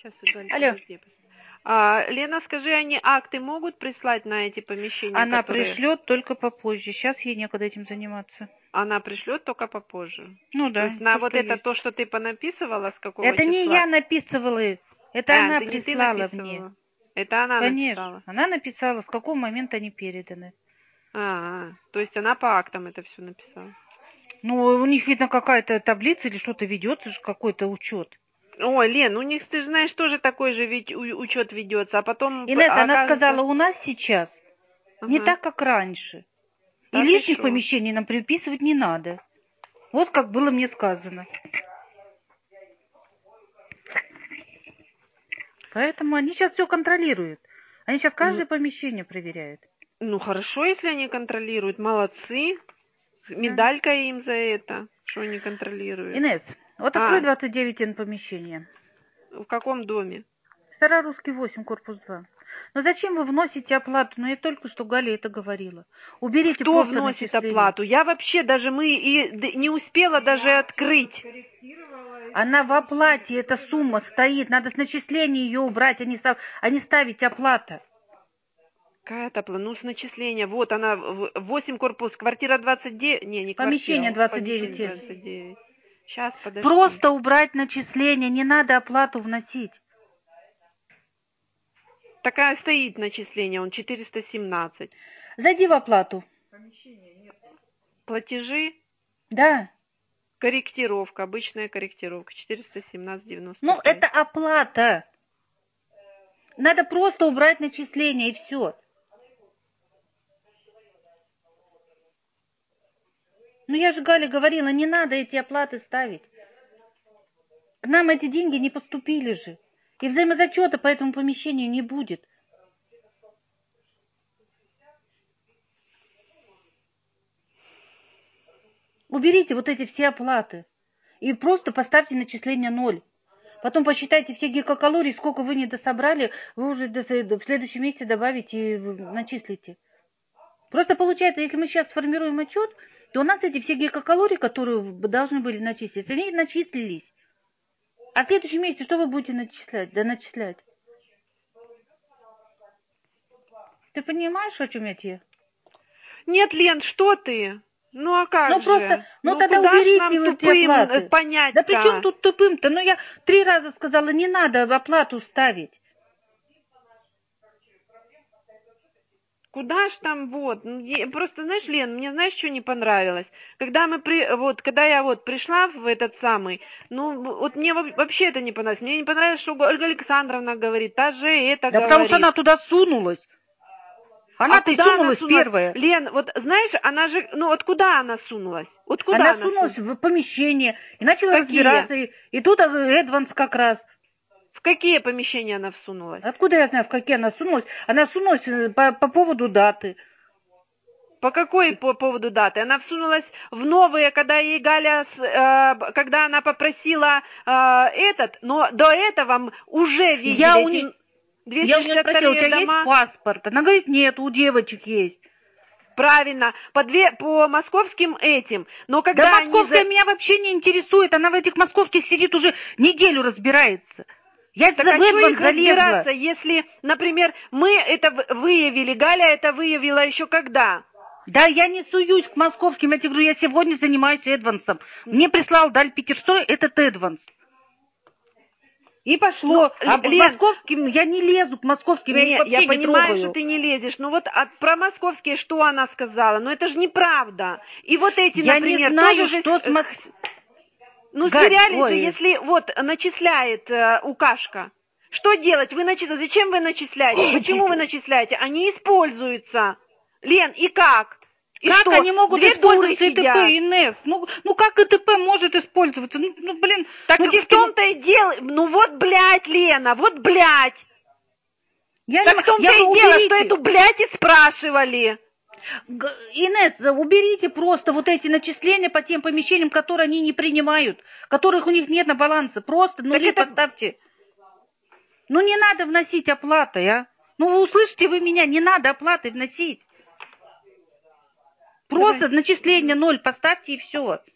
Сейчас, Галь, Алло. подожди. Лена, скажи, они акты могут прислать на эти помещения, Она которые... пришлет только попозже. Сейчас ей некогда этим заниматься. Она пришлет только попозже? Ну да. То есть на то, вот что это есть. то, что ты понаписывала, с какого Это числа? не я написывала. Это она это не ты прислала написывала? мне. Это она Конечно. написала? Она написала, с какого момента они переданы. То есть она по актам это все написала? Ну, у них, видно, какая-то таблица или что-то ведется, какой-то учет. Ой, Лен, у них, ты же знаешь, тоже такой же ведь учет ведется, а потом Инесса, она окажется... сказала, у нас сейчас не Ага. так, как раньше. И Так, лишних шо? помещений нам приписывать не надо. Вот как было мне сказано. Поэтому они сейчас все контролируют. Они сейчас каждое помещение проверяют. Ну, хорошо, если они контролируют, молодцы. Да. Медалька им за это, что они контролируют. Инесс, вот открой 29Н помещение. В каком доме? Старорусский 8, корпус 2. Но зачем вы вносите оплату? Ну, я только что Галя это говорила. Уберите Кто просто вносит начисление. оплату? Я вообще даже не успела даже открыть. Она в оплате, эта сумма стоит. Надо с начисления ее убрать, а не ставить оплата. Какая-то оплата? Ну, с начисления. Вот она, 8 корпус, квартира 29. Не Помещение квартира. 29. Помещение 29. Сейчас, подожди. Просто убрать начисление, не надо оплату вносить. Такая стоит начисление, он 417. Зайди в оплату. Платежи, Да. корректировка, обычная корректировка, 417,95. Ну, это оплата. Надо просто убрать начисление и все. Ну, я же Гале говорила, не надо эти оплаты ставить. К нам эти деньги не поступили же. И взаимозачета по этому помещению не будет. Уберите вот эти все оплаты. И просто поставьте начисление 0. Потом посчитайте все гигакалории, сколько вы недособрали, вы уже в следующем месяце добавите и начислите. Просто получается, если мы сейчас сформируем отчет, то у нас эти все гигакалории, которые должны были начислиться, они начислились. А в следующем месяце что вы будете начислять? Да начислять. Ты понимаешь, о чем я тебе? Нет, Лен, что ты? Ну а как Ну же? просто, ну тогда куда ж уберите нам вот эти тупым оплаты. понять-то? Да при чем тут тупым-то? Ну я 3 раза сказала, не надо оплату ставить. Куда ж там вот? Просто, знаешь, Лен, мне знаешь, что не понравилось? Когда когда я пришла в этот самый, ну, вот мне вообще это не понравилось. Мне не понравилось, что Ольга Александровна говорит, та же это Да говорит. потому что она туда сунулась. Она-то и сунулась первая. Лен, вот знаешь, она же, ну вот куда она сунулась? Вот куда Она она сунулась в помещение и начала разбираться. И тут Эдванс как раз. В какие помещения она всунулась? Откуда я знаю, в какие она сунулась? Она сунулась по поводу даты. По поводу даты? Она всунулась в новые, когда ей Галя, когда она попросила но до этого уже видели Я у эти нее спросила, у тебя есть паспорт? Она говорит, нет, у девочек есть. Правильно, по московским этим. Но когда да московская меня вообще не интересует. Она в этих московских сидит уже неделю разбирается. Я так а что их залезла. разбираться, если, например, мы это выявили, Галя это выявила еще когда? Да, я не суюсь к московским. Я тебе говорю, я сегодня занимаюсь Эдвансом. Мне прислал Даль Петерстой этот Эдванс. И пошло. К московским я не лезу, к московским я их вообще не трогаю. Я понимаю, что ты не лезешь. Но вот про московские что она сказала? Ну это же неправда. И вот эти, я например, не знаю, тоже что же... Ну сверялись же, если начисляет Укашка. Что делать? Зачем вы начисляете? Почему вы начисляете? Они используются. Лен, и как? И как что? они могут использоваться ИТП, Инесс? Ну как ИТП может использоваться? Ну блин. Так в том-то и дело. Ну вот, блядь, Лена, вот, блядь. Так в том-то и дело, что эту блядь и спрашивали. Инесс, уберите просто вот эти начисления по тем помещениям, которые они не принимают, которых у них нет на балансе. Просто нули поставьте. Ну не надо вносить оплаты, а? Ну вы услышите вы меня, не надо оплаты вносить. Просто начисление 0 поставьте и все.